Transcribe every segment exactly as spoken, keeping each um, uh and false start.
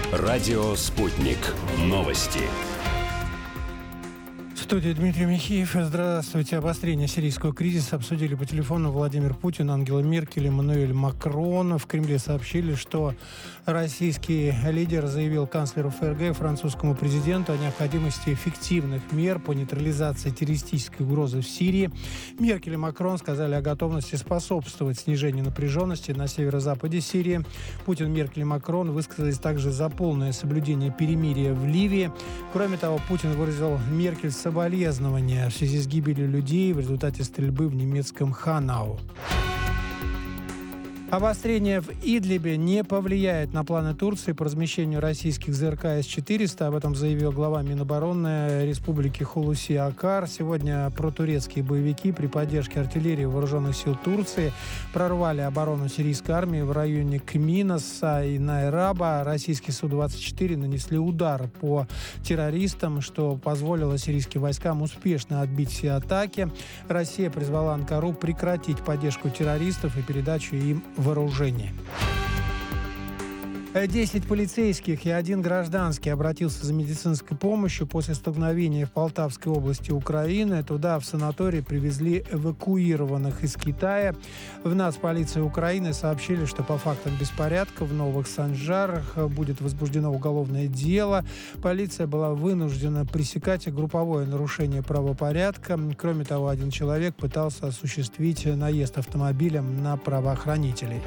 Радио «Спутник». Новости. В студии Дмитрий Михеев. Здравствуйте. Обострение сирийского кризиса обсудили по телефону Владимир Путин, Ангела Меркель, Эммануэль Макрон. В Кремле сообщили, что российский лидер заявил канцлеру ФРГ, французскому президенту, о необходимости эффективных мер по нейтрализации террористической угрозы в Сирии. Меркель и Макрон сказали о готовности способствовать снижению напряженности на северо-западе Сирии. Путин, Меркель и Макрон высказались также за полное соблюдение перемирия в Ливии. Кроме того, Путин выразил Меркель соболезнования в связи с гибелью людей в результате стрельбы в немецком Ханау. Обострение в Идлибе не повлияет на планы Турции по размещению российских ЗРК С четыреста. Об этом заявил глава Минобороны Республики Хулуси Акар. Сегодня протурецкие боевики при поддержке артиллерии вооруженных сил Турции прорвали оборону сирийской армии в районе Кминоса и Найраба. Российские Су двадцать четыре нанесли удар по террористам, что позволило сирийским войскам успешно отбить все атаки. Россия призвала Анкару прекратить поддержку террористов и передачу им вооружение. Десять полицейских и один гражданский обратился за медицинской помощью после столкновения в Полтавской области Украины. Туда, в санаторий, привезли эвакуированных из Китая. В Нацполиции Украины сообщили, что по фактам беспорядка в Новых Санжарах будет возбуждено уголовное дело. Полиция была вынуждена пресекать групповое нарушение правопорядка. Кроме того, один человек пытался осуществить наезд автомобилем на правоохранителей.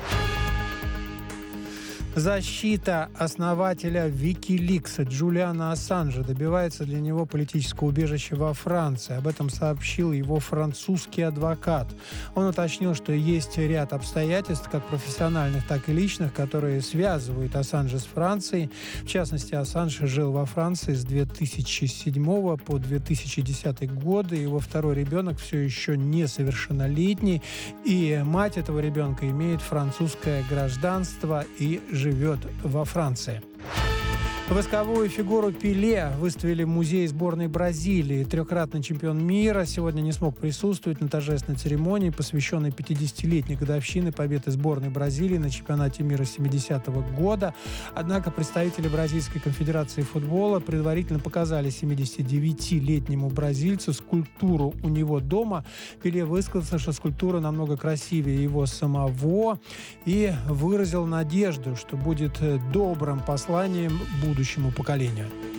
Защита основателя Wikileaks Джулиана Ассанжа добивается для него политического убежища во Франции. Об этом сообщил его французский адвокат. Он уточнил, что есть ряд обстоятельств, как профессиональных, так и личных, которые связывают Ассанжа с Францией. В частности, Ассанж жил во Франции с две тысячи седьмого по две тысячи десятый годы. Его второй ребенок все еще несовершеннолетний, и мать этого ребенка имеет французское гражданство и живет во Франции. Восковую фигуру Пеле выставили в музее сборной Бразилии. Трехкратный чемпион мира сегодня не смог присутствовать на торжественной церемонии, посвященной пятидесятилетней годовщине победы сборной Бразилии на чемпионате мира семидесятого года. Однако представители Бразильской конфедерации футбола предварительно показали семидесятидевятилетнему бразильцу скульптуру у него дома. Пеле высказался, что скульптура намного красивее его самого, и выразил надежду, что будет добрым посланием будущему поколению.